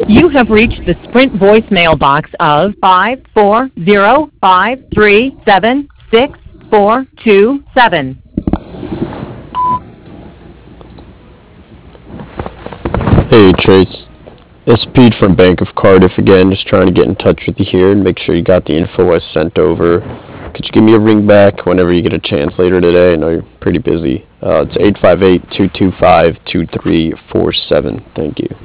You have reached the Sprint voicemail box of 540-537-6427. Hey Trace, it's Pete from Bank of Cardiff again, just trying to get in touch with you here and make sure you got the info I sent over. Could you give me a ring back whenever you get a chance later today? I know you're pretty busy. It's 858-225-2347. Thank you.